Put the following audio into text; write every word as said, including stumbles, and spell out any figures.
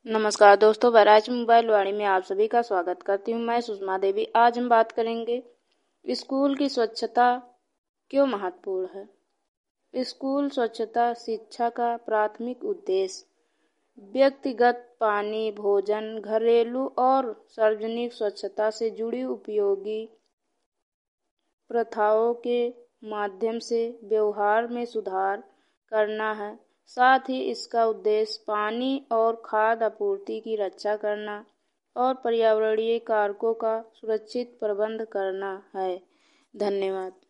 नमस्कार दोस्तों, बहराइच मोबाइल वाणी में आप सभी का स्वागत करती हूँ। मैं सुषमा देवी। आज हम बात करेंगे स्कूल की स्वच्छता क्यों महत्वपूर्ण है। स्कूल स्वच्छता शिक्षा का प्राथमिक उद्देश्य व्यक्तिगत पानी, भोजन, घरेलू और सार्वजनिक स्वच्छता से जुड़ी उपयोगी प्रथाओं के माध्यम से व्यवहार में सुधार करना है। साथ ही इसका उद्देश्य पानी और खाद्य आपूर्ति की रक्षा करना और पर्यावरणीय कारकों का सुरक्षित प्रबंध करना है। धन्यवाद।